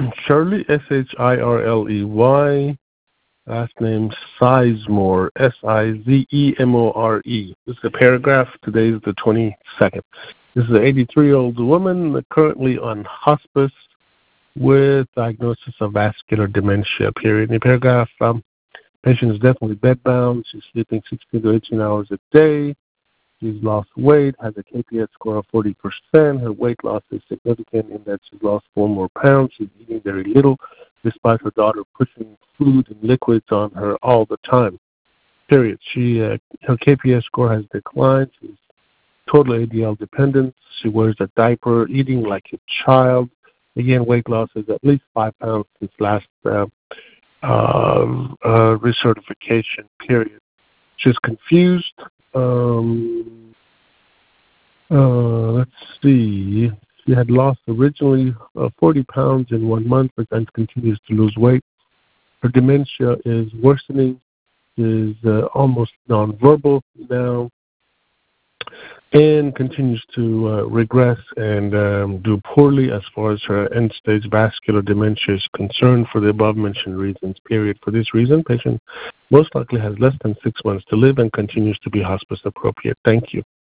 Shirley, Shirley. Last name Sizemore, Sizemore. This is a paragraph. Today is the 22nd. This is an 83-year-old woman currently on hospice with diagnosis of vascular dementia, period. In the paragraph, patient is definitely bedbound. She's sleeping 16 to 18 hours a day. She's lost weight, has a KPS score of 40%. Her weight loss is significant in that she's lost 4 more pounds. She's eating very little, despite her daughter pushing food and liquids on her all the time. Period. Her KPS score has declined. She's totally ADL dependent. She wears a diaper, eating like a child. Again, weight loss is at least 5 pounds since last recertification. Period. She's confused. Let's see. She had lost originally 40 pounds in 1 month, but then continues to lose weight. Her dementia is worsening, is almost nonverbal now, and continues to regress and do poorly as far as her end-stage vascular dementia is concerned for the above-mentioned reasons, period. For this reason, patient most likely has less than 6 months to live and continues to be hospice appropriate. Thank you.